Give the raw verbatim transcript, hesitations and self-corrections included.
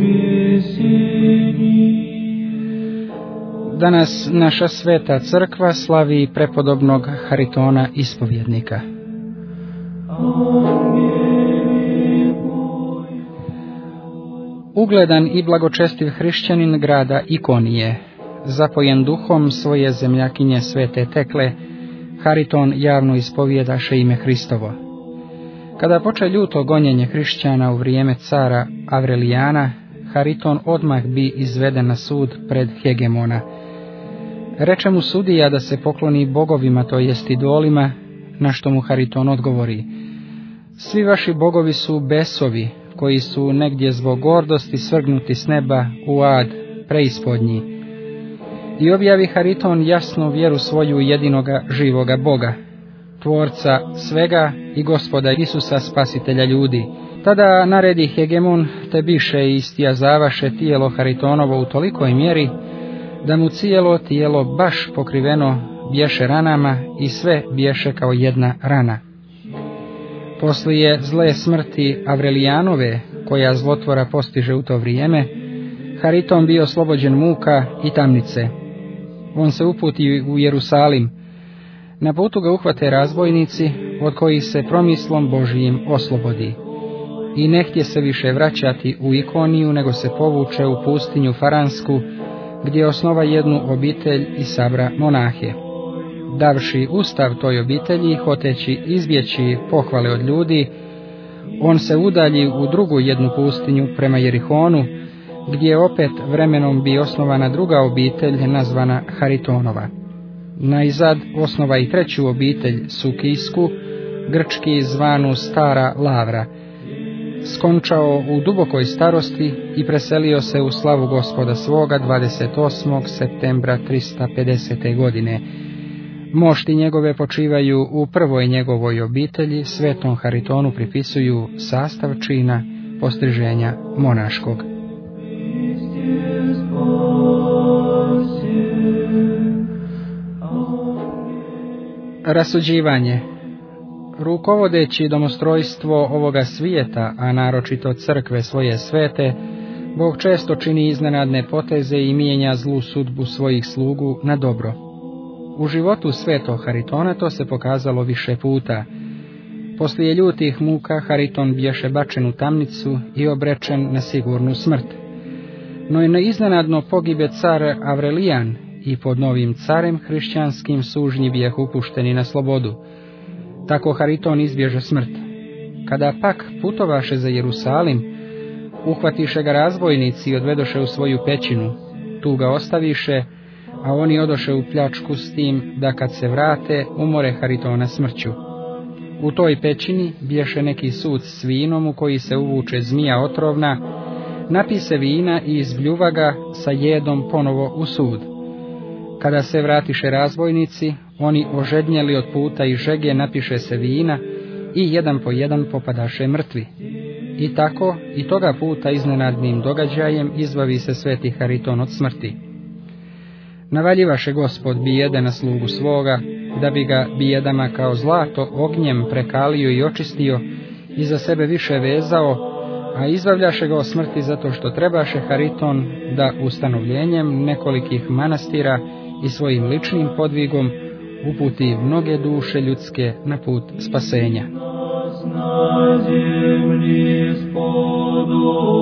Danas naša sveta crkva slavi prepodobnog Haritona ispovjednika. Ugledan i blagočestiv hrišćanin grada Ikonije, zapojen duhom svoje zemljakinje svete Tekle, Hariton javno ispovjedaše ime Hristovo. Kada poče ljuto gonjenje hrišćana u vrijeme cara Avrelijana, Hariton odmah bi izveden na sud pred hegemona. Reče mu sudija da se pokloni bogovima, to jest idolima, na što mu Hariton odgovori: svi vaši bogovi su besovi, koji su negdje zbog gordosti svrgnuti s neba u ad preispodnji. I objavi Hariton jasnu vjeru svoju jedinoga živoga Boga, tvorca svega i Gospoda Isusa, spasitelja ljudi. Tada naredi hegemon, te biše istijazavaše tijelo Haritonovo u tolikoj mjeri, da mu cijelo tijelo baš pokriveno bješe ranama i sve bješe kao jedna rana. Poslije zle smrti Avrelijanove, koja zlotvora postiže u to vrijeme, Hariton bio oslobođen muka i tamnice. On se uputi u Jerusalim. Na putu ga uhvate razbojnici, od kojih se promislom Božijim oslobodi. I ne htje se više vraćati u Ikoniju, nego se povuče u pustinju Faransku, gdje osnova jednu obitelj i sabra monahe. Davši ustav toj obitelji, hoteći izbjeći pohvale od ljudi, on se udalji u drugu jednu pustinju prema Jerihonu, gdje opet vremenom bi osnovana druga obitelj nazvana Haritonova. Naizad osnova i treću obitelj Sukijsku, grčki zvanu Stara Lavra. Skončao u dubokoj starosti i preselio se u slavu Gospoda svoga dvadeset osmog septembra tristo pedesete. godine. Mošti njegove počivaju u prvoj njegovoj obitelji, svetom Haritonu pripisuju sastav čina postriženja monaškog. Rasuđivanje. Rukovodeći domostrojstvo ovoga svijeta, a naročito crkve svoje svete, Bog često čini iznenadne poteze i mijenja zlu sudbu svojih slugu na dobro. U životu svetog Haritona to se pokazalo više puta. Poslije ljutih muka Hariton bješe bačen u tamnicu i obrečen na sigurnu smrt. No i na iznenadno pogibe car Avrelijan i pod novim carem hrišćanskim sužnji bijeh upušteni na slobodu. Tako Hariton izbježe smrt. Kada pak putovaše za Jerusalim, uhvatiše ga razbojnici i odvedoše u svoju pećinu. Tu ga ostaviše, a oni odoše u pljačku s tim da kad se vrate umore Haritona smrću. U toj pećini bješe neki sud s vinom u koji se uvuče zmija otrovna, napise vina i izbljuva ga sa jedom ponovo u sud. Kada se vratiše razbojnici, oni ožednjeli od puta i žege napiše se vina i jedan po jedan popadaše mrtvi. I tako i toga puta iznenadnim događajem izbavi se sveti Hariton od smrti. Navaljivaše Gospod bijede na slugu svoga, da bi ga bijedama kao zlato ognjem prekalio i očistio i za sebe više vezao, a izbavljaše ga od smrti zato što trebaše Hariton da ustanovljenjem nekolikih manastira i svojim ličnim podvigom uputi mnoge duše ljudske na put spasenja. Na zemlji spodu